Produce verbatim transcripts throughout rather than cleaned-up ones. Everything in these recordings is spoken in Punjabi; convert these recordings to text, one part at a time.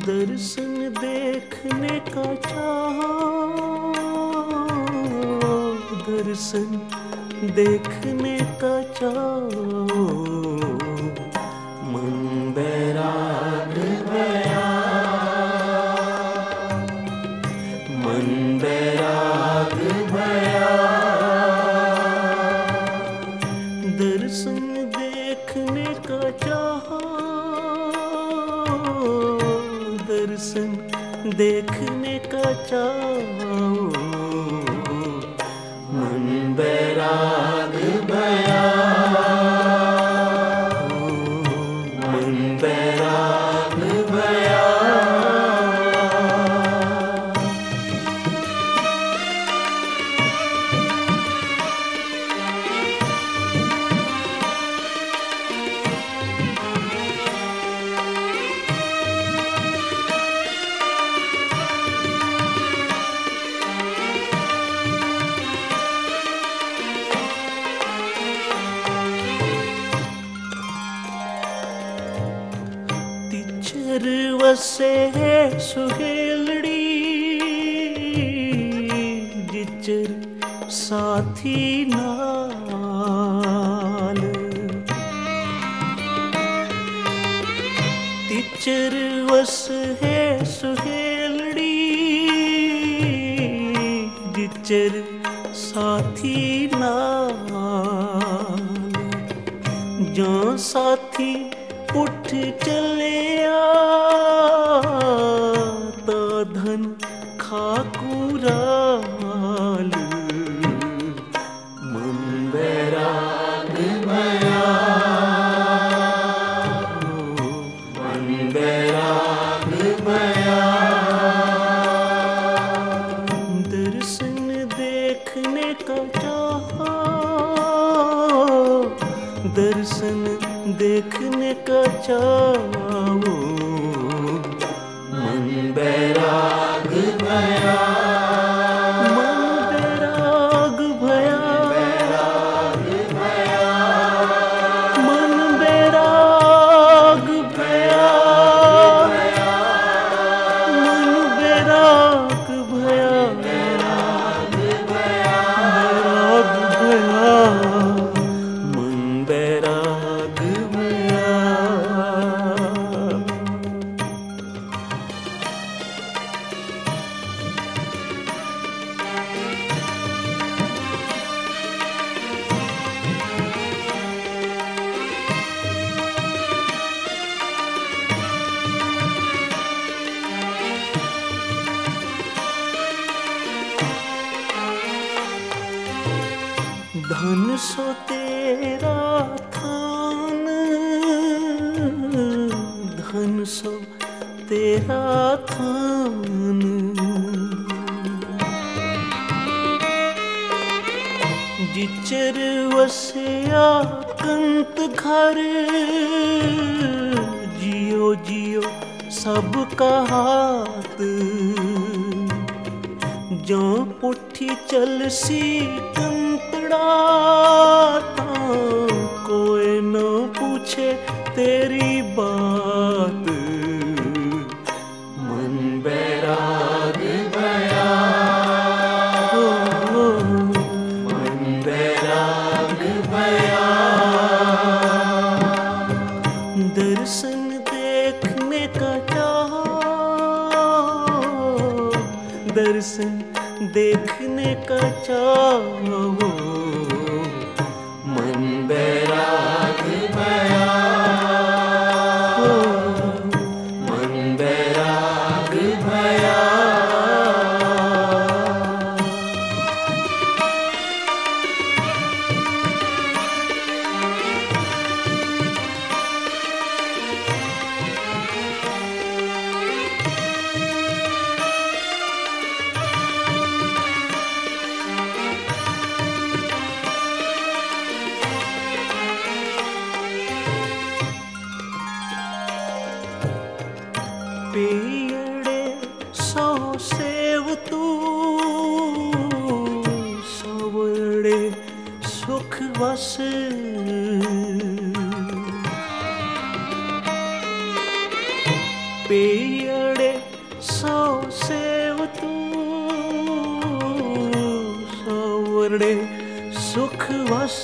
दर्शन देखने का चाहा, दर्शन देखने का चाहो, मन बैराग भया, मन बैराग भया। दर्शन देखने का चाहा, दर्शन देखने का चाहो, मन बैराग भया, मन बैराग भया। वसे सुहेलड़ी जिचर साथी नाल, तिचर वस है सुहेलड़ी जिचर साथी नाल। जो साथी उठ चलिया तो धन खाकुराल, मन बैराग भया, मन बैराग भया। दर्शन देखने का चाहा, दर्शन देखने का चाहो, मन बैराग भया, मन बैराग भया, मन बैराग भया, मन बैराग भया, बैराग भया, मन बैराग भया। धन सो तेरा थान, धन सो तेरा थान। जिचर वसया कंत घर, जियो जियो सबका हाथ। जो पुठी चलसी कंतड़ा, कोई न पूछे तेरी बात, मन बैराग भया, मन बैराग भया। दर्शन देखने का चाहा, दर्शन देखने का चाहो, मन बैराग भया, मन बैराग भया। पेड़े सौ सेव तू, सवड़े सुख वस। पेड़े अड़े सुख वस,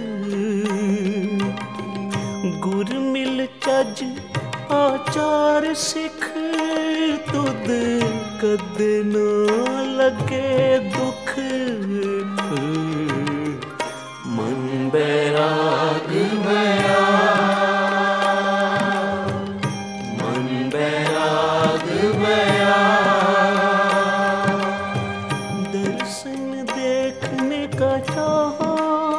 गुर मिल चज आचार सिख, तुद कद न लगे दुख। मन बैराग भया, मन बैराग भया। दर्शन देखने का चाहा,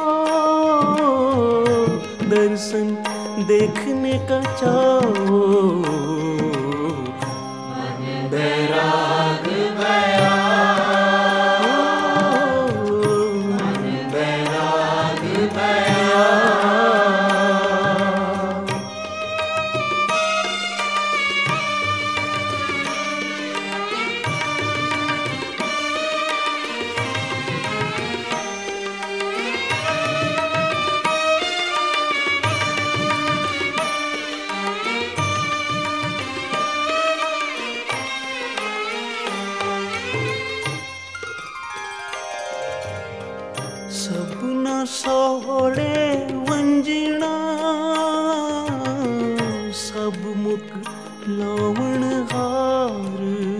दर्शन देखने का चाहो। मन बैराग भया, मन बैराग भया। सबना सोहड़े वंजना, सब मुख लावण हार।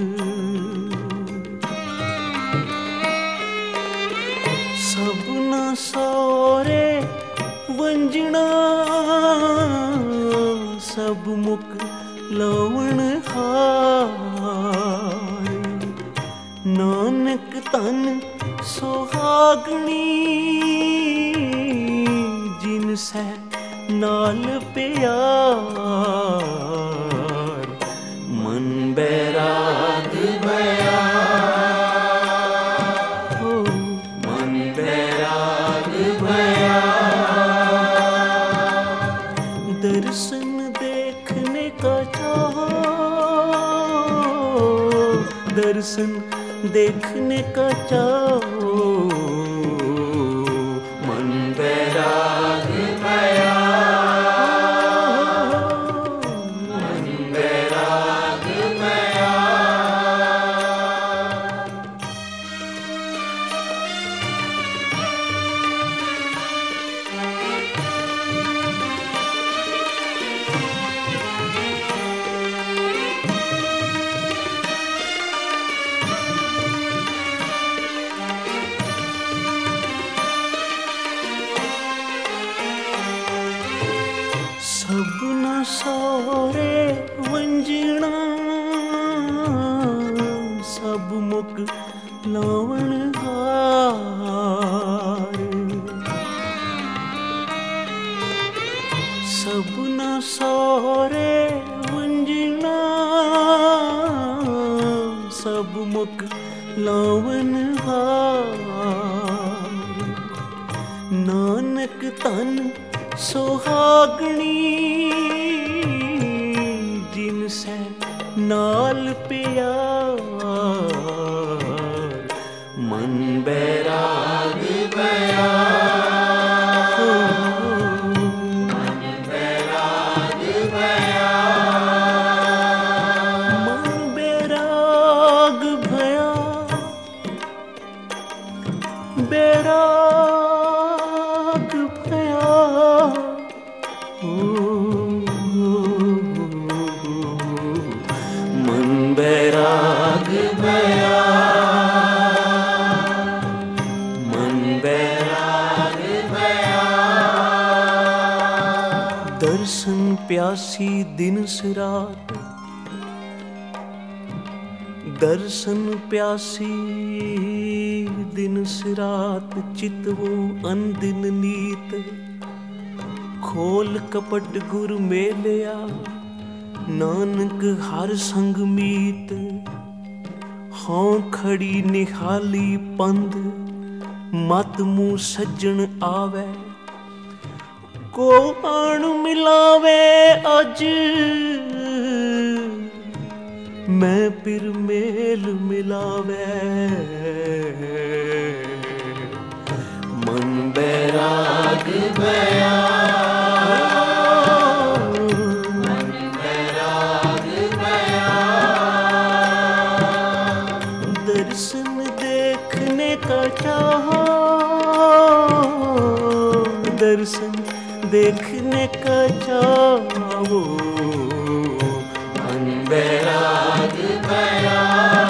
सबना सोहरे वंजना, सब मुख लावण हार। नानक तन सुहागणी, जिन से नाल प्यार। मन बैराग भया, हो मन बैराग भया। दर्शन देखने का चाहा, दर्शन देखने का चाहो। मन बैराग भया, मन बैराग भया। सबना सोरे वंजना, सब मुख लावण हार। सबना सोरे वंजना, सब मुख लावण हार। नानक तन सुहागणी, जिन से नाल प्यार। मन बैराग भया, मन बैराग भया। मन बैराग भया, बैराग भया। मन बैराग भया, मन बैराग भया। दर्शन प्यासी दिन रात, दर्शन प्यासी दिन रात। चितवो अनदिन नीत, खोल कपट गुर मेलिया। नानक हर संग मीत, हों खड़ी निहाली पंध। मत मुँह सज्जन आवे, को आण मिलावे अज। मैं पिर मेल मिलावे। मन बैराग भया, मन बैराग भया। दर्शन देखने का चाहा, दर्शन देखने का चाहो। मन बैराग गया,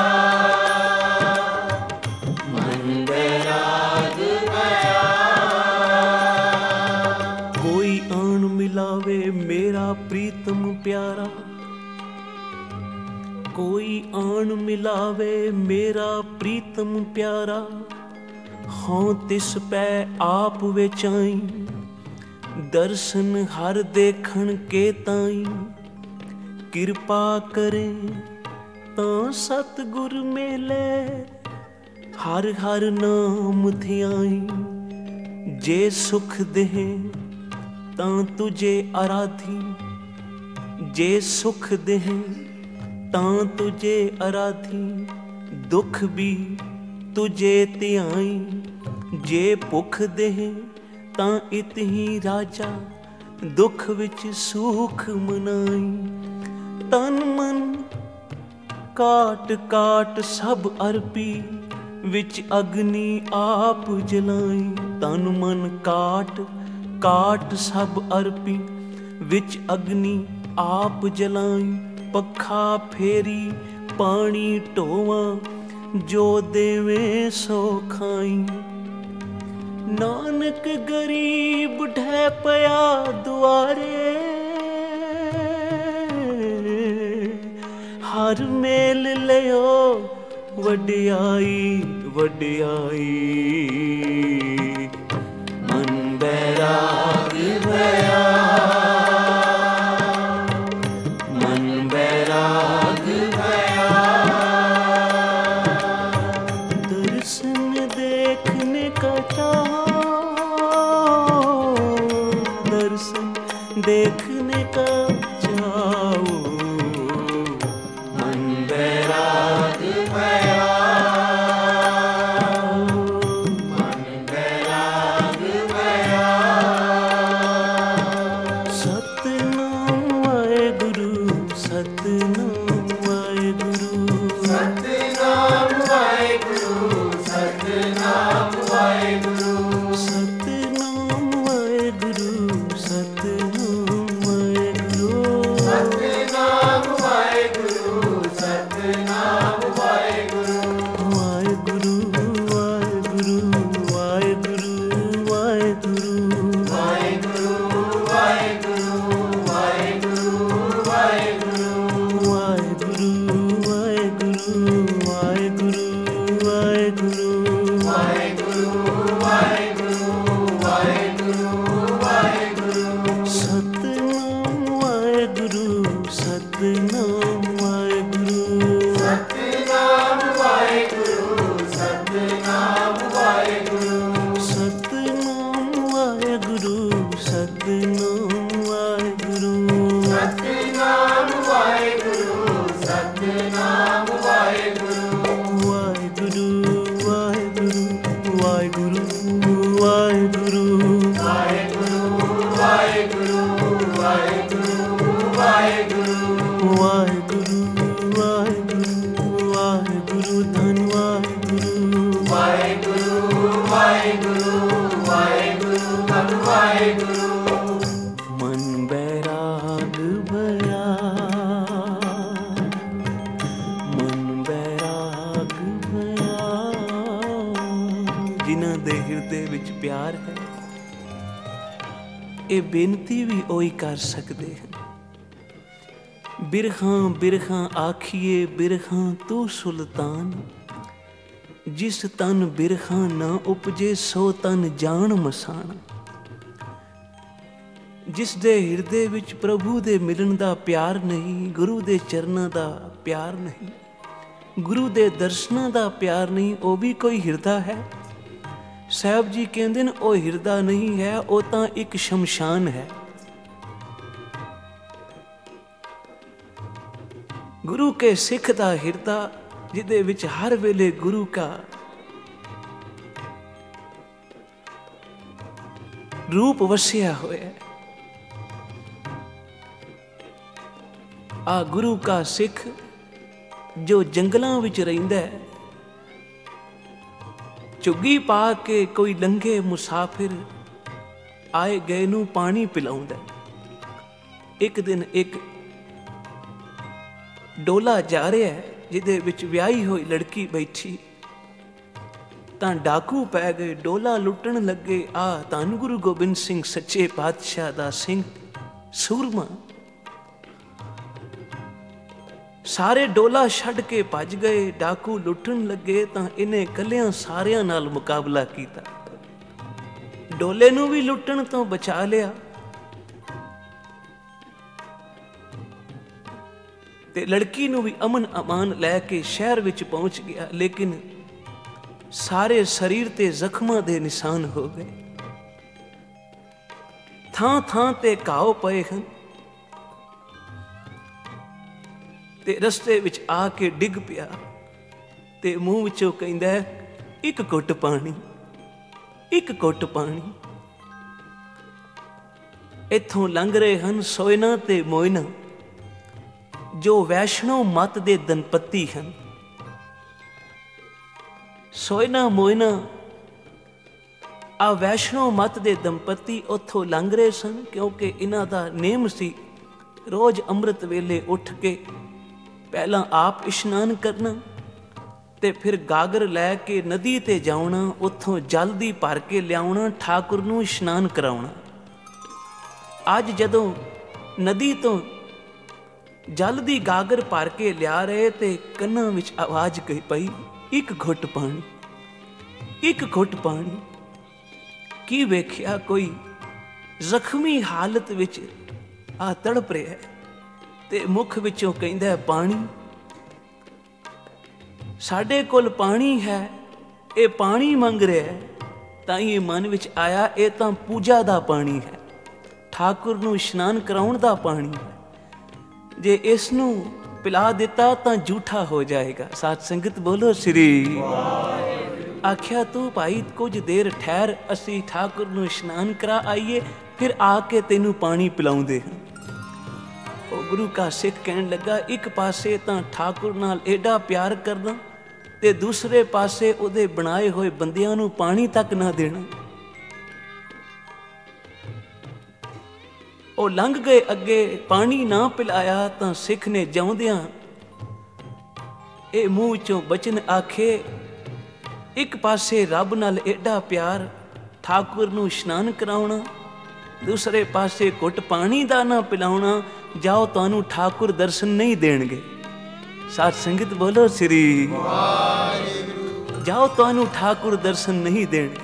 मन बैराग गया। कोई आन मिलावे मेरा प्रीतम प्यारा, कोई आन मिलावे मेरा प्रीतम प्यारा। हों तिस पै आप विचाई, दर्शन हर देखण के ताई। किरपा करें तां सतगुर मेले, हर हर नाम धियाई। जे सुख देह तां तुझे आराधी, जे सुख देह तां तुझे आराधी। दुख भी तुझे ध्याई, जे भुख देह तां इत ही राजा। दुख विच सुख मनाई, तन मन काट काट सब अर्पी। विच अग्नि आप जलाई, तन मन काट काट सब अर्पी। विच अग्नि आप जलाई, पखा फेरी पानी ढोवा। जो देवे सो खाई, नानक गरीब ढह पया दुआरे। हर मेल लियो वडियाई वडियाई। मन बैराग भया, मन बैराग भया। दर्शन देखने का चाहो, दर्शन देखने का चाहो। मन बैराग भया, मन बैराग भया। सतनाम वाहेगुरु, सतनाम वाहेगुरु, सतनाम वाहेगुरु, सतनाम वाहेगुरु, सतनाम वाहेगुरु, सतनाम वाहेगुरु, सतनाम वाहेगुरु, सतनाम वाहेगुरु। वाहेगुरु वाहेगुरु वाहेगुरु वाहेगुरु, वाहेगुरु वाहेगुरु वाहेगुरु वाहेगुरु, वाहेगुरु वाहेगुरु वाहेगुरु वाहेगुरु, वाहेगुरु वाहेगुरु वाहेगुरु वाहेगुरु। सतनाम वाहेगुरु, सतनाम वाहेगुरु, सतनाम वाहेगुरु, सतनाम वाहेगुरु, सतनाम वाहेगुरु, सतनाम वाहेगुरु, सतनाम वाहेगुरु, सतनाम वाहेगुरु। वाहेगुरु वाहेगुरु वाहेगुरु वाहेगुरु, वाहेगुरु वाहेगुरु वाहेगुरु वाहेगुरु, वाहेगुरु वाहेगुरु वाहेगुरु। धन वाहेगुरु, वाहेगुरु वाहेगुरु वाहेगुरु, धन वाहेगुरु। मन बैराग भया, मन बैराग भया। जिन्हां दे हिरदे विच प्यार है, ਇਹ ਬੇਨਤੀ ਵੀ ਉਹੀ ਕਰ ਸਕਦੇ ਹਨ। ਬਿਰਹਾਂ ਬਿਰਹਾਂ ਆਖੀਏ ਬਿਰਹਾਂ ਤੂੰ ਸੁਲਤਾਨ। ਜਿਸ ਤਨ ਬਿਰਹਾਂ ਨਾ ਉਪਜੇ ਸੋ ਤਨ ਜਾਣ ਮਸਾਣਾ। ਜਿਸ ਦੇ ਹਿਰਦੇ ਵਿੱਚ ਪ੍ਰਭੂ ਦੇ ਮਿਲਣ ਦਾ ਪਿਆਰ ਨਹੀਂ, ਗੁਰੂ ਦੇ ਚਰਨਾਂ ਦਾ ਪਿਆਰ ਨਹੀਂ, ਗੁਰੂ ਦੇ ਦਰਸ਼ਨਾਂ ਦਾ ਪਿਆਰ ਨਹੀਂ, ਉਹ ਵੀ ਕੋਈ ਹਿਰਦਾ ਹੈ। ਸਾਹਿਬ ਜੀ ਕਹਿੰਦੇ ਨੇ ਉਹ ਹਿਰਦਾ ਨਹੀਂ ਹੈ, ਉਹ ਤਾਂ ਇੱਕ ਸ਼ਮਸ਼ਾਨ ਹੈ। ਗੁਰੂ ਕੇ ਸਿੱਖ ਦਾ ਹਿਰਦਾ, ਜਿਹਦੇ ਵਿੱਚ ਹਰ ਵੇਲੇ ਗੁਰੂ ਕਾ ਰੂਪ ਵਸਿਆ ਹੋਇਆ ਹੈ। ਆ ਗੁਰੂ ਕਾ ਸਿੱਖ ਜੋ ਜੰਗਲਾਂ ਵਿੱਚ ਰਹਿੰਦਾ ਹੈ, ਝੁੱਗੀ ਪਾ ਕੇ ਕੋਈ ਲੰਘੇ ਮੁਸਾਫਿਰ ਆਏ ਗਏ ਨੂੰ ਪਾਣੀ ਪਿਲਾਉਂਦਾ। ਇੱਕ ਦਿਨ ਇੱਕ ਡੋਲਾ ਜਾ ਰਿਹਾ ਹੈ ਜਿਹਦੇ ਵਿੱਚ ਵਿਆਹੀ ਹੋਈ ਲੜਕੀ ਬੈਠੀ, ਤਾਂ ਡਾਕੂ ਪੈ ਗਏ, ਡੋਲਾ ਲੁੱਟਣ ਲੱਗੇ। ਆ ਧੰਨ ਗੁਰੂ ਗੋਬਿੰਦ ਸਿੰਘ ਸੱਚੇ ਪਾਤਸ਼ਾਹ ਦਾ ਸਿੰਘ ਸੂਰਮਾ। ਸਾਰੇ ਡੋਲਾ ਛੱਡ ਕੇ ਭੱਜ ਗਏ, ਡਾਕੂ ਲੁੱਟਣ ਲੱਗੇ, ਤਾਂ ਇਹਨੇ ਇਕੱਲਿਆਂ ਸਾਰਿਆਂ ਨਾਲ ਮੁਕਾਬਲਾ ਕੀਤਾ। ਡੋਲੇ ਨੂੰ ਵੀ ਲੁੱਟਣ ਤੋਂ ਬਚਾ ਲਿਆ ਤੇ ਲੜਕੀ ਨੂੰ ਵੀ ਅਮਨ ਅਮਾਨ ਲੈ ਕੇ ਸ਼ਹਿਰ ਵਿੱਚ ਪਹੁੰਚ ਗਿਆ। ਲੇਕਿਨ ਸਾਰੇ ਸਰੀਰ ਤੇ ਜ਼ਖਮਾਂ ਦੇ ਨਿਸ਼ਾਨ ਹੋ ਗਏ, ਥਾਂ ਥਾਂ ਤੇ ਘਾव ਪਏ ਹਨ, ਤੇ ਰਸਤੇ ਵਿੱਚ ਆ ਕੇ ਡਿੱਗ ਪਿਆ ਤੇ ਮੂੰਹ ਵਿੱਚੋਂ ਕਹਿੰਦਾ, ਇੱਕ ਘੁੱਟ ਪਾਣੀ, ਇੱਕ ਘੁੱਟ ਪਾਣੀ। ਇੱਥੋਂ ਲੰਘ ਰਹੇ ਹਨ ਸੋਇਨਾ ਤੇ ਮੋਇਨਾ, ਜੋ ਵੈਸ਼ਨੋ ਮਤ ਦੇ ਦੰਪਤੀ ਹਨ। ਸੋਇਨਾ ਮੋਇਨਾ ਆ ਵੈਸ਼ਨੋ ਮਤ ਦੇ ਦੰਪਤੀ ਉੱਥੋਂ ਲੰਘ ਰਹੇ ਸਨ, ਕਿਉਂਕਿ ਇਹਨਾਂ ਦਾ ਨੇਮ ਸੀ ਰੋਜ਼ ਅੰਮ੍ਰਿਤ ਵੇਲੇ ਉੱਠ ਕੇ ਪਹਿਲਾਂ ਆਪ ਇਸ਼ਨਾਨ ਕਰਨਾ ਤੇ ਫਿਰ ਗਾਗਰ ਲੈ ਕੇ ਨਦੀ ਤੇ ਜਾਉਣਾ, ਉੱਥੋਂ ਜਲ ਦੀ ਭਰ ਕੇ ਲਿਆਉਣਾ, ਠਾਕੁਰ ਨੂੰ ਇਸ਼ਨਾਨ ਕਰਾਉਣਾ। ਅੱਜ ਜਦੋਂ ਨਦੀ ਤੋਂ ਜਲ ਦੀ ਗਾਗਰ ਭਰ ਕੇ ਲਿਆ ਰਹੇ ਤੇ ਕੰਨਾਂ ਵਿੱਚ ਆਵਾਜ਼ ਗਈ ਪਈ, ਇੱਕ ਘੁੱਟ ਪਾਣੀ, ਇੱਕ ਘੁੱਟ ਪਾਣੀ। ਕੀ ਵੇਖਿਆ, ਕੋਈ ਜ਼ਖਮੀ ਹਾਲਤ ਵਿੱਚ ਆ ਤੜਪ ਰਿਹਾ ਤੇ ਮੁਖ ਵਿੱਚੋਂ ਕਹਿੰਦਾ, ਪਾਣੀ। ਸਾਡੇ ਕੋਲ ਪਾਣੀ ਹੈ, ਇਹ ਪਾਣੀ ਮੰਗ ਰਿਹਾ। ਤਾਂ ਇਹ ਮਨ ਵਿੱਚ ਆਇਆ, ਇਹ ਤਾਂ ਪੂਜਾ ਦਾ ਪਾਣੀ ਹੈ, ਠਾਕੁਰ ਨੂੰ ਇਸ਼ਨਾਨ ਕਰਾਉਣ ਦਾ ਪਾਣੀ ਹੈ। ਜੇ ਇਸ ਨੂੰ ਪਿਲਾ ਦਿੱਤਾ ਤਾਂ ਝੂਠਾ ਹੋ ਜਾਏਗਾ। ਸਾਧ ਸੰਗਤ ਬੋਲੋ ਸ੍ਰੀ ਵਾਹਿਗੁਰੂ। ਆਖਿਆ, ਤੂੰ ਭਾਈ ਕੁਝ ਦੇਰ ਠਹਿਰ, ਅਸੀਂ ਠਾਕੁਰ ਨੂੰ ਇਸ਼ਨਾਨ ਕਰਾ ਆਈਏ, ਫਿਰ ਆ ਕੇ ਤੈਨੂੰ ਪਾਣੀ ਪਿਲਾਉਂਦੇ ਹਾਂ। ਉਹ ਗੁਰੂ ਕਾ ਸਿੱਖ ਕਹਿਣ ਲੱਗਾ, ਇੱਕ ਪਾਸੇ ਤਾਂ ਠਾਕੁਰ ਨਾਲ ਏਡਾ ਪਿਆਰ ਕਰਨਾ ਤੇ ਦੂਸਰੇ ਪਾਸੇ ਉਹਦੇ ਬਣਾਏ ਹੋਏ ਬੰਦਿਆਂ ਨੂੰ ਪਾਣੀ ਤੱਕ ਨਾ ਦੇਣਾ। ਉਹ ਲੰਘ ਗਏ ਅੱਗੇ, ਪਾਣੀ ਨਾ ਪਿਲਾਇਆ ਤਾਂ ਸਿੱਖ ਨੇ ਜਿਉਂਦਿਆਂ ਇਹ ਮੂੰਹ ਵਿੱਚੋਂ ਬਚਨ ਆਖੇ, ਇੱਕ ਪਾਸੇ ਰੱਬ ਨਾਲ ਏਡਾ ਪਿਆਰ, ਠਾਕੁਰ ਨੂੰ ਇਸ਼ਨਾਨ ਕਰਾਉਣਾ, ਦੂਸਰੇ ਪਾਸੇ ਘੁੱਟ ਪਾਣੀ ਦਾ ਨਾ ਪਿਲਾਉਣਾ। ਜਾਓ, ਤੁਹਾਨੂੰ ਠਾਕੁਰ ਦਰਸ਼ਨ ਨਹੀਂ ਦੇਣਗੇ। ਸਾਧ ਸੰਗਤ ਬੋਲੋ ਸ੍ਰੀ ਵਾਹਿਗੁਰੂ। ਜਾਓ, ਤੁਹਾਨੂੰ ਠਾਕੁਰ ਦਰਸ਼ਨ ਨਹੀਂ ਦੇਣਗੇ।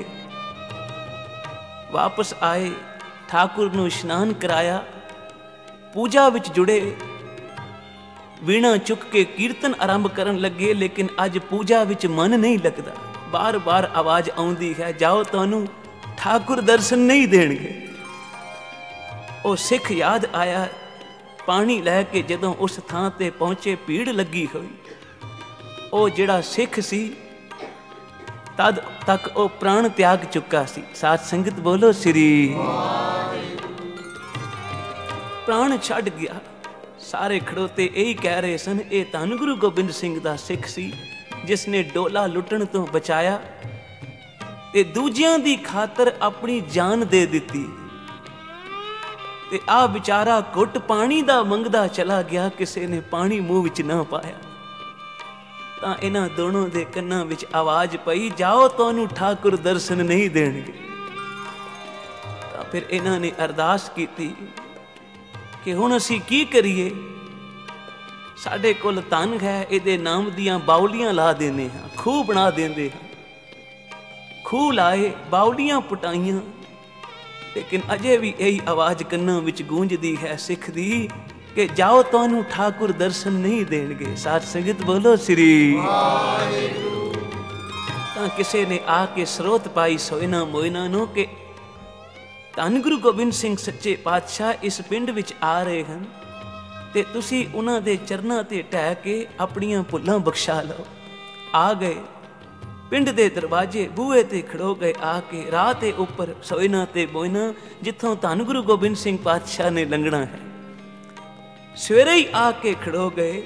ਵਾਪਸ ਆਏ, ਠਾਕੁਰ ਨੂੰ ਇਸ਼ਨਾਨ ਕਰਾਇਆ, ਪੂਜਾ ਵਿੱਚ ਜੁੜੇ, ਵੀਣਾ ਚੁੱਕ ਕੇ ਕੀਰਤਨ ਆਰੰਭ ਕਰਨ ਲੱਗੇ। ਲੇਕਿਨ ਅੱਜ ਪੂਜਾ ਵਿੱਚ ਮਨ ਨਹੀਂ ਲੱਗਦਾ, ਬਾਰ ਬਾਰ ਆਵਾਜ਼ ਆਉਂਦੀ ਹੈ, ਜਾਓ, ਤੁਹਾਨੂੰ ਠਾਕੁਰ ਦਰਸ਼ਨ ਨਹੀਂ ਦੇਣਗੇ। ਉਹ ਸਿੱਖ ਯਾਦ ਆਇਆ, ਪਾਣੀ ਲੈ ਕੇ ਜਦੋਂ ਉਸ ਥਾਂ ਤੇ ਪਹੁੰਚੇ, ਭੀੜ ਲੱਗੀ ਹੋਈ। ਉਹ ਜਿਹੜਾ ਸਿੱਖ ਸੀ ਤਦ ਤੱਕ ਉਹ ਪ੍ਰਾਣ ਤਿਆਗ ਚੁੱਕਾ ਸੀ। ਸਾਧ ਸੰਗਤ ਬੋਲੋ ਸ੍ਰੀ ਵਾਹਿਗੁਰੂ। ਪ੍ਰਾਣ ਛੱਡ ਗਿਆ। ਸਾਰੇ ਖੜੋਤੇ ਇਹੀ ਕਹਿ ਰਹੇ ਸਨ, ਇਹ ਧੰਨ ਗੁਰੂ ਗੋਬਿੰਦ ਸਿੰਘ ਦਾ ਸਿੱਖ ਸੀ ਜਿਸ ਨੇ ਡੋਲਾ ਲੁੱਟਣ ਤੋਂ ਬਚਾਇਆ ਤੇ ਦੂਜਿਆਂ ਦੀ ਖਾਤਰ ਆਪਣੀ ਜਾਨ ਦੇ ਦਿੱਤੀ। ਤੇ ਆ ਵਿਚਾਰਾ ਘੁੱਟ ਪਾਣੀ ਦਾ ਮੰਗਦਾ ਚਲਾ ਗਿਆ, ਕਿਸੇ ਨੇ ਪਾਣੀ ਮੂੰਹ ਵਿੱਚ ਨਾ ਪਾਇਆ। ਤਾਂ ਇਹਨਾਂ ਦੋਨੋਂ ਦੇ ਕੰਨਾਂ ਵਿੱਚ ਆਵਾਜ਼ ਪਈ, ਜਾਓ, ਤੁਹਾਨੂੰ ਠਾਕੁਰ ਦਰਸ਼ਨ ਨਹੀਂ ਦੇਣਗੇ। ਤਾਂ ਫਿਰ ਇਹਨਾਂ ਨੇ ਅਰਦਾਸ ਕੀਤੀ ਕਿ ਹੁਣ ਅਸੀਂ ਕੀ ਕਰੀਏ, ਸਾਡੇ ਕੋਲ ਧਨ ਹੈ, ਇਹਦੇ ਨਾਮ ਦੀਆਂ ਬਾਉਲੀਆਂ ਲਾ ਦਿੰਦੇ ਹਾਂ, ਖੂਹ ਬਣਾ ਦਿੰਦੇ ਹਾਂ। ਖੂਹ ਲਾਏ, ਬਾਉਲੀਆਂ ਪੁਟਾਈਆਂ, ਲੇਕਿਨ ਅਜੇ ਵੀ ਇਹੀ ਆਵਾਜ਼ ਕੰਨਾਂ ਵਿੱਚ ਗੂੰਜਦੀ ਹੈ ਸਿੱਖ ਦੀ ਕਿ ਜਾਓ, ਤੁਹਾਨੂੰ ਠਾਕੁਰ ਦਰਸ਼ਨ ਨਹੀਂ ਦੇਣਗੇ। ਸਾਧ ਸੰਗਤ ਬੋਲੋ ਸ੍ਰੀ ਵਾਹਿਗੁਰੂ। ਤਾਂ ਕਿਸੇ ਨੇ ਆ ਕੇ ਸਰੋਤ ਪਾਈ ਸੋਇਨਾ ਮੋਇਨਾ ਨੂੰ ਕਿ ਧੰਨ ਗੁਰੂ ਗੋਬਿੰਦ ਸਿੰਘ ਸੱਚੇ ਪਾਤਸ਼ਾਹ ਇਸ ਪਿੰਡ ਵਿੱਚ ਆ ਰਹੇ ਹਨ ਤੇ ਤੁਸੀਂ ਉਹਨਾਂ ਦੇ ਚਰਨਾਂ ਤੇ ਢਹਿ ਕੇ ਆਪਣੀਆਂ ਭੁੱਲਾਂ ਬਖਸ਼ਾ ਲਓ। ਆ ਗਏ, ਪਿੰਡ ਦੇ ਦਰਵਾਜ਼ੇ ਬੂਹੇ ਤੇ ਖੜੋ ਗਏ। ਆ ਕੇ ਰਾਹ ਤੇ ਉੱਪਰ ਸੋਇਨਾ ਤੇ ਮੋਇਨਾ, ਜਿੱਥੋਂ ਧੰਨ ਗੁਰੂ ਗੋਬਿੰਦ ਸਿੰਘ ਪਾਤਸ਼ਾਹ ਨੇ ਲੰਘਣਾ ਹੈ, ਸਵੇਰੇ ਹੀ ਆ ਕੇ ਖੜੋ ਗਏ।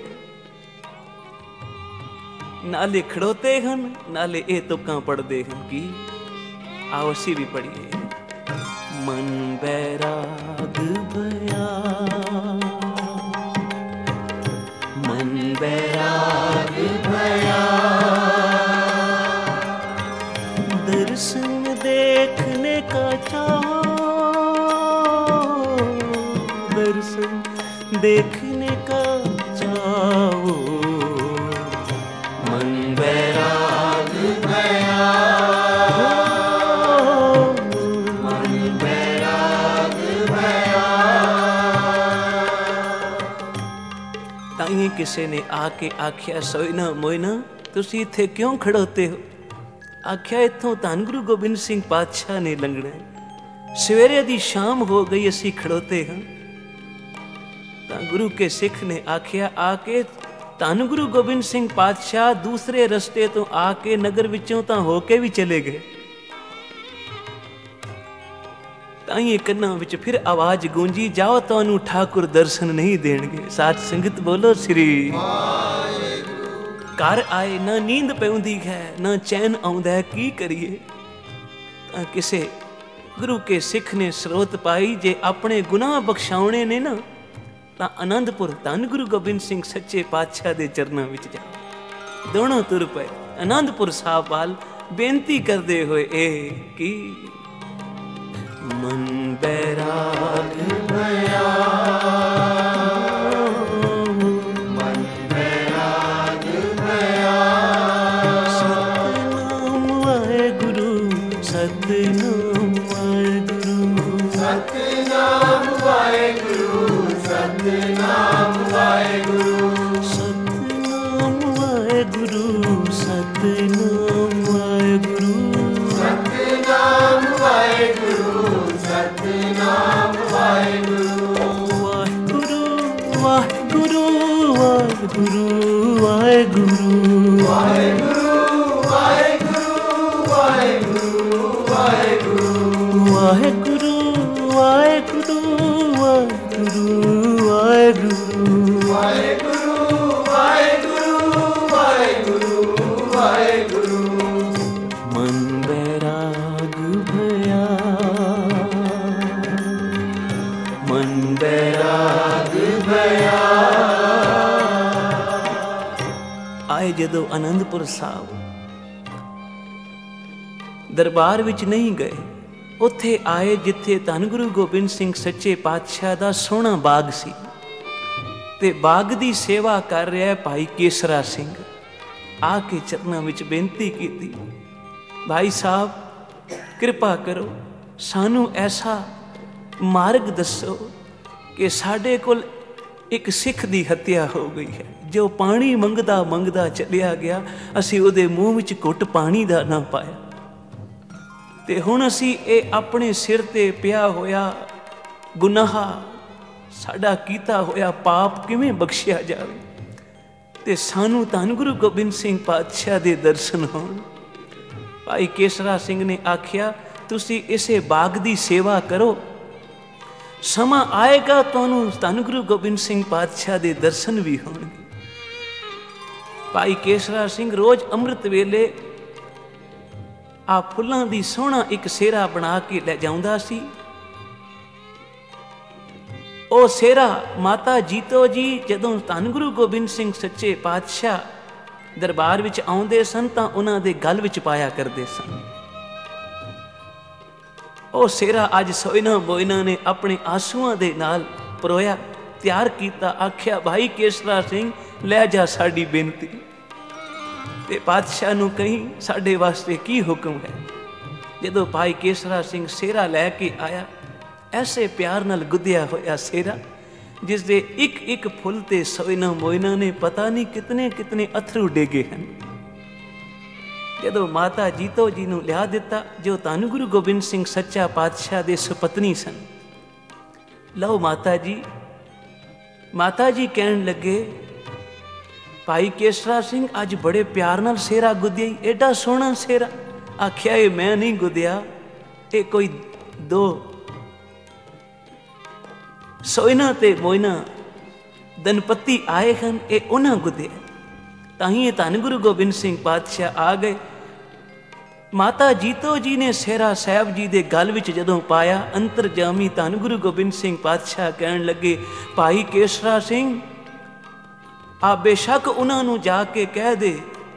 ਨਾਲੇ ਖੜੋਤੇ ਹਨ, ਨਾਲੇ ਇਹ ਤੁਕਾਂ ਪੜਦੇ ਹਨ। ਕੀ ਆਓ ਅਸੀਂ ਵੀ ਪੜੀਏ। मन बैराग भया, मन बैराग भया। दर्शन देखने का चाहो, दर्शन देखने का चाहो, मन बैराग भया, मन बैराग भया। ताइए किसी ने आके आख्या सोइना मोइना तुसी इत्थे क्यों खड़ोते हो? आख्या इत्थों धन गुरु गोबिंद सिंह पातशाह ने लंघना है, सवेरे दी शाम हो गई असी खड़ोते हाँ। तां गुरु के सिख ने आख्या आके धन गुरु गोबिंद सिंह पातशाह दूसरे रस्ते तो आके नगर विचों तां होके भी चले गए। ताइए कन्ना विच फिर आवाज गूंजी, जाओ तुहानू ठाकुर दर्शन नहीं देणगे। साथ संगत बोलो श्री घर आए ना नींद पैंदी है ना चैन आउंदा है, की करिए? तां किसे गुरु के सिख ने स्रोत पाई, जे अपने गुनाह बख्शाउणे ने ना तां आनंदपुर धन गुरु गोबिंद सिंह सच्चे पातशाह दे चरनां विच जाओ। दोनों तुर पए आनंदपुर साहब वाल बेनती करदे होए ए की मन बैराग भया, मन बैराग भया। सतनाम वाहेगुरु, सतनाम वाहेगुरु, सतनाम वाहेगुरु, सतनाम वाहेगुरु, सतनाम वाहेगुरु, सतनाम वाहेगुरु, सतनाम वाहेगुरु, सतनाम वाहेगुरु। वाहेगुरु वाहेगुरु वाहेगुरु वाहेगुरु वाहेगुरु वाहेगुरु वाहेगुरु वाहेगुरु वाहेगुरु वाहेगुरु वाहेगुरु वाहेगुरु वाहेगुरु वाहेगुरु। मन बैराग भया, मन बैराग भया। आए जदों आनंदपुर साहब दरबार विच नहीं गए, उत्थे आए जिथे धन गुरु गोबिंद सिंह सच्चे पातशाह दा सोहना बाग सी ते बाग दी सेवा कर रहा है भाई केसरा सिंह। आके चरनां विच बेनती कीती, भाई साहब कृपा करो सानू ऐसा मार्ग दसो कि साडे कोल एक सिख दी हत्या हो गई है, जो पानी मंगदा मंगदा चलिया गया, असी उहदे मूँह विच घुट पानी दा ना पाया, ते हुण असी ए अपने सिर ते पिया होया गुनाह साडा कीता होया पाप किवें बख्शिया जावे ते सानू धन गुरु गोबिंद सिंह पातशाह दे दर्शन होण। भाई केसरा सिंह ने आख्या तुसी इसे बाग दी सेवा करो, समा आएगा तुहानू धन गुरु गोबिंद सिंह पातशाह दे दर्शन भी होणगे। भाई केसरा सिंह रोज अमृत वेले आ फुल्लां दी सोहना एक सेरा बना के ले जाउंदा सी। ओ सेरा माता जीतो जी जदों धन गुरु गोबिंद सिंह सच्चे पातशाह दरबार विच आउंदे सन तां उन्हां दे गल विच पाया करदे सन। ओ सेरा अज सोइना बोइना ने अपने आंसुआं दे नाल परोया तैयार कीता। आख्या भाई केसरा सिंह लै जा साडी बेनती ते पातशाह नूं कहीं साडे वास्ते की हुक्म है। जदों भाई केसरा सिंह सेरा लैके आया, ऐसे प्यार नाल गुद्दिया होया सेरा जिस दे एक एक फुल ते सोइना मोइना ने पता नहीं कितने कितने अथरू डेगे हैं। जदों माता जीतो जी नूं लिया दिता जो धन गुरु गोबिंद सिंह सच्चा पातशाह दे सुपत्नी सन। लो माता जी, माता जी कहन लगे भाई केसरा सिंह अज बड़े प्यार नाल सेरा गुद्दिया, एडा सोहना सेरा। आख्या ये मैं नहीं गुद्दिया, ये कोई दो सोइना ते मोइना दनपति आए हैं, ये उन्हां गुद्दिया। ताही धन गुरु गोबिंद सिंह पातशाह आ गए। ਮਾਤਾ ਜੀਤੋ ਜੀ ਨੇ ਸੇਰਾ ਸਾਹਿਬ ਜੀ ਦੇ ਗਲ ਵਿੱਚ ਜਦੋਂ ਪਾਇਆ, ਅੰਤਰਜਾਮੀ ਧੰਨ ਗੁਰੂ ਗੋਬਿੰਦ ਸਿੰਘ ਪਾਤਸ਼ਾਹ ਕਹਿਣ ਲੱਗੇ, ਭਾਈ ਕੇਸਰਾ ਸਿੰਘ ਆ ਬੇਸ਼ੱਕ ਉਹਨਾਂ ਨੂੰ ਜਾ ਕੇ ਕਹਿ ਦੇ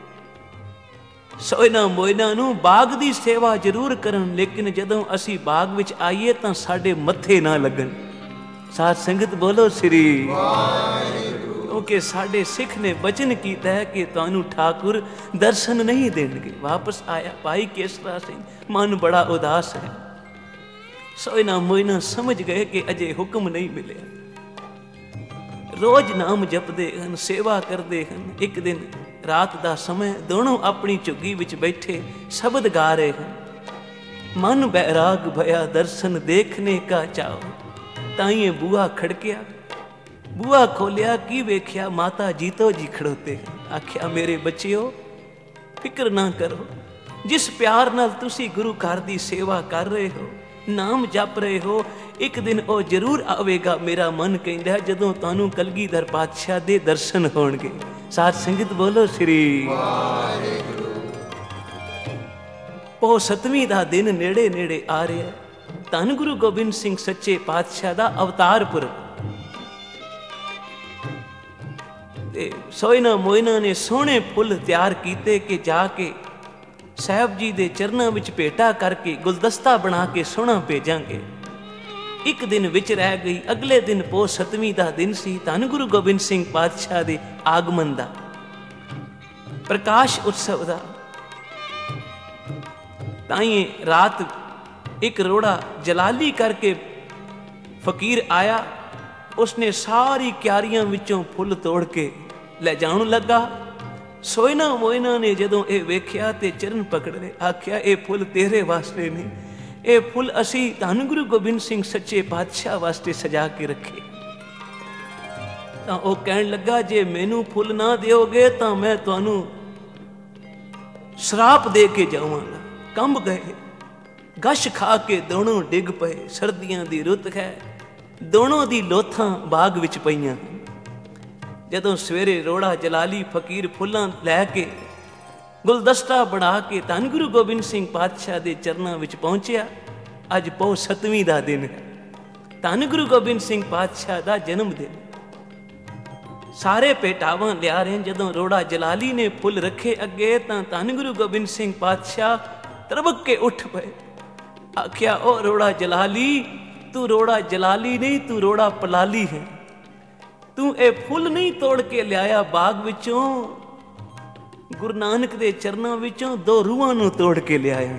ਸੋਇਨਾ ਮੋਇਨਾ ਨੂੰ ਬਾਗ ਦੀ ਸੇਵਾ ਜ਼ਰੂਰ ਕਰਨ, ਲੇਕਿਨ ਜਦੋਂ ਅਸੀਂ ਬਾਗ ਵਿੱਚ ਆਈਏ ਤਾਂ ਸਾਡੇ ਮੱਥੇ ਨਾ ਲੱਗਣ। ਸਾਧ ਸੰਗਤ ਬੋਲੋ ਸ੍ਰੀ ਵਾਹਿਗੁਰੂ। ਕਿਉਂਕਿ ਸਾਡੇ ਸਿੱਖ ਨੇ ਬਚਨ ਕੀਤਾ ਹੈ ਕਿ ਤੁਹਾਨੂੰ ਠਾਕੁਰ ਦਰਸ਼ਨ ਨਹੀਂ ਦੇਣਗੇ। ਵਾਪਸ ਆਇਆ ਭਾਈ ਕੇਸਰਾ ਸਿੰਘ, ਮਨ ਬੜਾ ਉਦਾਸ ਹੈ। ਸੋਇਨਾ ਮੋਇਨਾ ਸਮਝ ਗਏ ਕਿ ਅਜੇ ਹੁਕਮ ਨਹੀਂ ਮਿਲਿਆ। ਰੋਜ਼ ਨਾਮ ਜਪਦੇ ਹਨ, ਸੇਵਾ ਕਰਦੇ ਹਨ। ਇੱਕ ਦਿਨ ਰਾਤ ਦਾ ਸਮਾਂ, ਦੋਨੋਂ ਆਪਣੀ ਝੁੱਗੀ ਵਿੱਚ ਬੈਠੇ ਸ਼ਬਦ ਗਾ ਰਹੇ ਹਨ। ਮਨ ਬੈਰਾਗ ਭਇਆ ਦਰਸ਼ਨ ਦੇਖਨੇ ਕਾ ਚਾਓ। ਤਾਈਏ ਬੂਹਾ ਖੜਕਿਆ, ਬੂਹਾ ਖੋਲਿਆ, ਕੀ ਵੇਖਿਆ? ਮਾਤਾ ਜੀਤੋ ਜੀ ਖੜੋਤੇ ਹਨ। ਆਖਿਆ, ਮੇਰੇ ਬੱਚਿਓ ਫਿਕਰ ਨਾ ਕਰੋ, ਜਿਸ ਪਿਆਰ ਨਾਲ ਤੁਸੀਂ ਗੁਰੂ ਘਰ ਦੀ ਸੇਵਾ ਕਰ ਰਹੇ ਹੋ, ਨਾਮ ਜਪ ਰਹੇ ਹੋ, ਇੱਕ ਦਿਨ ਉਹ ਜ਼ਰੂਰ ਆਵੇਗਾ। ਮੇਰਾ ਮਨ ਕਹਿੰਦਾ ਜਦੋਂ ਤੁਹਾਨੂੰ ਕਲਗੀਧਰ ਪਾਤਸ਼ਾਹ ਦੇ ਦਰਸ਼ਨ ਹੋਣਗੇ। ਸਾਧ ਸੰਗਤ ਬੋਲੋ ਸ੍ਰੀ ਵਾਹਿਗੁਰੂ। ਪੋ ਸਤਵੀਂ ਦਾ ਦਿਨ ਨੇੜੇ ਨੇੜੇ ਆ ਰਿਹਾ। ਧੰਨ ਗੁਰੂ ਗੋਬਿੰਦ ਸਿੰਘ ਸੱਚੇ ਪਾਤਸ਼ਾਹ ਦਾ ਅਵਤਾਰ ਪੁਰਬ। ਤੇ ਸੋਇਨਾ ਮੋਇਨਾ ਨੇ ਸੋਹਣੇ ਫੁੱਲ ਤਿਆਰ ਕੀਤੇ ਕਿ ਜਾ ਕੇ ਸਾਹਿਬ ਜੀ ਦੇ ਚਰਨਾਂ ਵਿੱਚ ਭੇਟਾ ਕਰਕੇ ਗੁਲਦਸਤਾ ਬਣਾ ਕੇ ਸੋਹਣਾ ਭੇਜਾਂਗੇ। ਇੱਕ ਦਿਨ ਵਿੱਚ ਰਹਿ ਗਈ। ਅਗਲੇ ਦਿਨ ਪੋ ਸਤਵੀਂ ਦਾ ਦਿਨ ਸੀ, ਧੰਨ ਗੁਰੂ ਗੋਬਿੰਦ ਸਿੰਘ ਪਾਤਸ਼ਾਹ ਦੇ ਆਗਮਨ ਦਾ, ਪ੍ਰਕਾਸ਼ ਉਤਸਵ ਦਾ। ਤਾਈਂ ਰਾਤ ਇੱਕ ਰੋੜਾ ਜਲਾਲੀ ਕਰਕੇ ਫਕੀਰ ਆਇਆ। ਉਸਨੇ ਸਾਰੀ ਕਿਆਰੀਆਂ ਵਿੱਚੋਂ ਫੁੱਲ ਤੋੜ ਕੇ ਲੈ ਜਾਣ ਲੱਗਾ। ਸੋਇਨਾ ਮੋਇਨਾ ਨੇ ਜਦੋਂ ਇਹ ਵੇਖਿਆ ਤੇ ਚਰਨ ਪਕੜ ਲਏ। ਆਖਿਆ, ਇਹ ਫੁੱਲ ਤੇਰੇ ਵਾਸਤੇ ਨਹੀਂ, ਇਹ ਫੁੱਲ ਅਸੀਂ ਧੰਨ ਗੁਰੂ ਗੋਬਿੰਦ ਸਿੰਘ ਸੱਚੇ ਪਾਤਸ਼ਾਹ ਵਾਸਤੇ ਸਜਾ ਕੇ ਰੱਖੇ। ਤਾਂ ਉਹ ਕਹਿਣ ਲੱਗਾ, ਜੇ ਮੈਨੂੰ ਫੁੱਲ ਨਾ ਦਿਓਗੇ ਤਾਂ ਮੈਂ ਤੁਹਾਨੂੰ ਸ਼ਰਾਪ ਦੇ ਕੇ ਜਾਵਾਂਗਾ। ਕੰਬ ਗਏ, ਗਸ਼ ਖਾ ਕੇ ਦੋਨੋਂ ਡਿੱਗ ਪਏ। ਸਰਦੀਆਂ ਦੀ ਰੁੱਤ ਹੈ, ਦੋਨੋਂ ਦੀ ਲੋਥਾਂ ਬਾਗ ਵਿੱਚ ਪਈਆਂ। ਜਦੋਂ ਸਵੇਰੇ ਰੋੜਾ ਜਲਾਲੀ ਫਕੀਰ ਫੁੱਲਾਂ ਲੈ ਕੇ ਗੁਲਦਸਤਾ ਬਣਾ ਕੇ ਧੰਨ ਗੁਰੂ ਗੋਬਿੰਦ ਸਿੰਘ ਪਾਤਸ਼ਾਹ ਦੇ ਚਰਨਾਂ ਵਿੱਚ ਪਹੁੰਚਿਆ। ਅੱਜ ਪੋ ਸਤਵੀਂ ਦਾ ਦਿਨ ਹੈ, ਧੰਨ ਗੁਰੂ ਗੋਬਿੰਦ ਸਿੰਘ ਪਾਤਸ਼ਾਹ ਦਾ ਜਨਮ ਦਿਨ। ਸਾਰੇ ਭੇਟਾਵਾਂ ਲਿਆ ਰਹੇ। ਜਦੋਂ ਰੋੜਾ ਜਲਾਲੀ ਨੇ ਫੁੱਲ ਰੱਖੇ ਅੱਗੇ ਤਾਂ ਧੰਨ ਗੁਰੂ ਗੋਬਿੰਦ ਸਿੰਘ ਪਾਤਸ਼ਾਹ ਤਰਬਕ ਕੇ ਉੱਠ ਪਏ। ਆਖਿਆ, ਉਹ ਰੋੜਾ ਜਲਾਲੀ, ਤੂੰ ਰੋੜਾ ਜਲਾਲੀ ਨਹੀਂ, ਤੂੰ ਰੋੜਾ ਪਲਾਲੀ ਹੈ। ਤੂੰ ਇਹ ਫੁੱਲ ਨਹੀਂ ਤੋੜ ਕੇ ਲਿਆਇਆ ਬਾਗ ਵਿੱਚੋਂ, ਗੁਰੂ ਨਾਨਕ ਦੇ ਚਰਨਾਂ ਵਿੱਚੋਂ ਦੋ ਰੂਹਾਂ ਨੂੰ ਤੋੜ ਕੇ ਲਿਆਇਆ।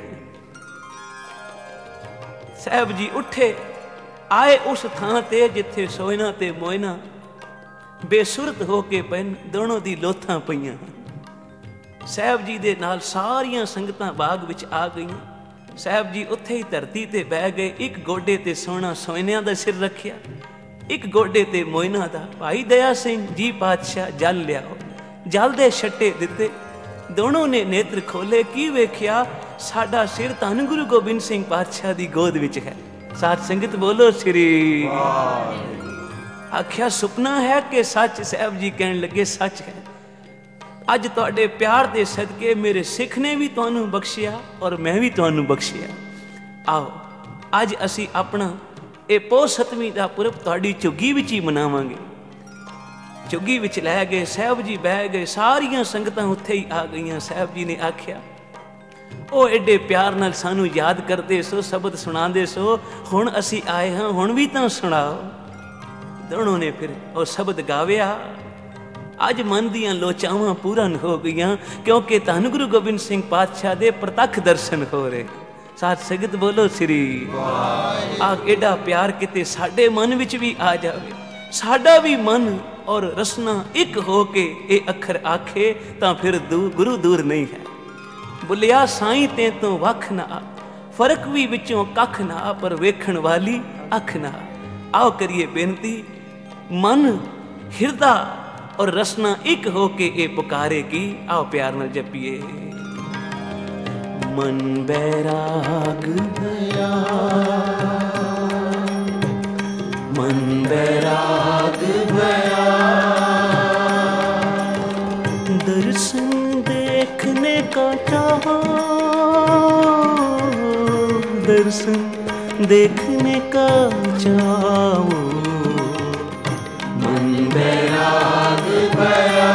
ਸਾਹਿਬ ਜੀ ਉੱਠੇ, ਆਏ ਉਸ ਥਾਂ ਤੇ ਜਿੱਥੇ ਸੋਇਨਾ ਤੇ ਮੋਇਨਾ ਬੇਸੁਰਤ ਹੋ ਕੇ ਪੈਨ, ਦੋਨੋਂ ਦੀ ਲੋਥਾਂ ਪਈਆਂ। ਸਾਹਿਬ ਜੀ ਦੇ ਨਾਲ ਸਾਰੀਆਂ ਸੰਗਤਾਂ ਬਾਗ ਵਿੱਚ ਆ ਗਈਆਂ। ਸਾਹਿਬ ਜੀ ਉੱਥੇ ਹੀ ਧਰਤੀ ਤੇ ਬਹਿ ਗਏ। ਇੱਕ ਗੋਡੇ ਤੇ ਸੋਹਣਾ ਸੋਇਨਿਆਂ ਦਾ ਸਿਰ ਰੱਖਿਆ, ਇੱਕ ਗੋਡੇ ਤੇ ਮੋਇਨਾ ਦਾ। ਭਾਈ ਦਇਆ ਸਿੰਘ ਜੀ ਪਾਤਸ਼ਾਹ ਜਲ ਲਿਆਓ। ਜਲ ਦੇ ਛੱਟੇ ਦਿੱਤੇ। ਦੋਨੋਂ ਨੇ ਨੇਤਰ ਖੋਲੇ। ਕੀ ਵੇਖਿਆ? ਸਾਡਾ ਸਿਰ ਧੰਨ ਗੁਰੂ ਗੋਬਿੰਦ ਸਿੰਘ ਪਾਤਸ਼ਾਹ ਦੀ ਗੋਦ ਵਿੱਚ ਹੈ। ਸਾਧ ਸੰਗਤ ਬੋਲੋ ਸ੍ਰੀ ਵਾਹਿਗੁਰੂ। ਆਖਿਆ, ਸੁਪਨਾ ਹੈ ਕਿ ਸੱਚ? ਸਾਹਿਬ ਜੀ ਕਹਿਣ ਲੱਗੇ, ਸੱਚ ਹੈ। ਅੱਜ ਤੁਹਾਡੇ ਪਿਆਰ ਦੇ ਸਦਕੇ ਮੇਰੇ ਸਿੱਖ ਨੇ ਵੀ ਤੁਹਾਨੂੰ ਬਖਸ਼ਿਆ ਔਰ ਮੈਂ ਵੀ ਤੁਹਾਨੂੰ ਬਖਸ਼ਿਆ। ਆਓ ਅੱਜ ਅਸੀਂ ਆਪਣਾ ਇਹ ਪੋ ਸਤਵੀਂ ਦਾ ਪੁਰਬ ਤੁਹਾਡੀ ਝੁੱਗੀ ਵਿੱਚ ਹੀ ਮਨਾਵਾਂਗੇ। ਝੁੱਗੀ ਵਿੱਚ ਲੈ ਗਏ। ਸਾਹਿਬ ਜੀ ਬਹਿ ਗਏ। ਸਾਰੀਆਂ ਸੰਗਤਾਂ ਉੱਥੇ ਹੀ ਆ ਗਈਆਂ। ਸਾਹਿਬ ਜੀ ਨੇ ਆਖਿਆ, ਉਹ ਐਡੇ ਪਿਆਰ ਨਾਲ ਸਾਨੂੰ ਯਾਦ ਕਰਦੇ ਸੋ, ਸ਼ਬਦ ਸੁਣਾਉਂਦੇ ਸੋ, ਹੁਣ ਅਸੀਂ ਆਏ ਹਾਂ, ਹੁਣ ਵੀ ਤਾਂ ਸੁਣਾਓ। ਦੋਨੋਂ ਨੇ ਫਿਰ ਉਹ ਸ਼ਬਦ ਗਾਵਿਆ। ਅੱਜ ਮਨ ਦੀਆਂ ਲੋਚਾਵਾਂ ਪੂਰਨ ਹੋ ਗਈਆਂ, ਕਿਉਂਕਿ ਧੰਨ ਗੁਰੂ ਗੋਬਿੰਦ ਸਿੰਘ ਪਾਤਸ਼ਾਹ ਦੇ ਪ੍ਰਤੱਖ ਦਰਸ਼ਨ ਹੋ ਰਹੇ। ਸਾਧ ਸੰਗਤ ਬੋਲੋ ਸ੍ਰੀ ਵਾਹਿਗੁਰੂ। ਆ ਐਡਾ ਪਿਆਰ ਕਿਤੇ ਸਾਡੇ ਮਨ ਵਿੱਚ ਵੀ ਆ ਜਾਵੇ। ਸਾਡਾ ਵੀ ਮਨ ਔਰ ਰਸਨਾ ਇੱਕ ਹੋ ਕੇ ਇਹ ਅੱਖਰ ਆਖੇ ਤਾਂ ਫਿਰ ਦੂ ਗੁਰੂ ਦੂਰ ਨਹੀਂ ਹੈ। ਬੁਲਿਆ ਸਾਈਂ ਤੇ ਤੋਂ ਵੱਖ ਨਾ, ਫਰਕ ਵੀ ਵਿੱਚੋਂ ਕੱਖ ਨਾ, ਪਰ ਵੇਖਣ ਵਾਲੀ ਅੱਖ ਨਾ। ਆਓ ਕਰੀਏ ਬੇਨਤੀ, ਮਨ ਹਿਰਦਾ ਔਰ ਰਸਨਾ ਇੱਕ ਹੋ ਕੇ ਇਹ ਪੁਕਾਰੇਗੀ। ਆਓ ਪਿਆਰ ਨਾਲ ਜਪੀਏ। ਮਨ ਬੈਰਾਗ ਭਇਆ, ਮਨ ਬੈਰਾਗ ਭਇਆ, दर्शन देखने का चाहा, दर्शन देखने का चाहो। मन बैराग भया,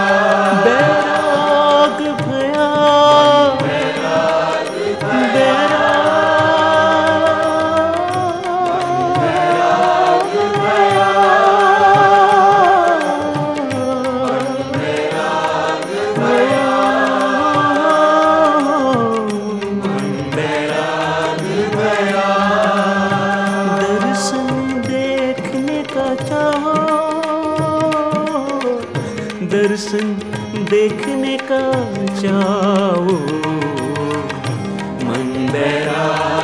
बैराग भया, बैराग भया, बैराग भया, बैराग भया, बैराग भया। दर्शन देखने का चाहो, दर्शन देखने का चाहो। मन बैराग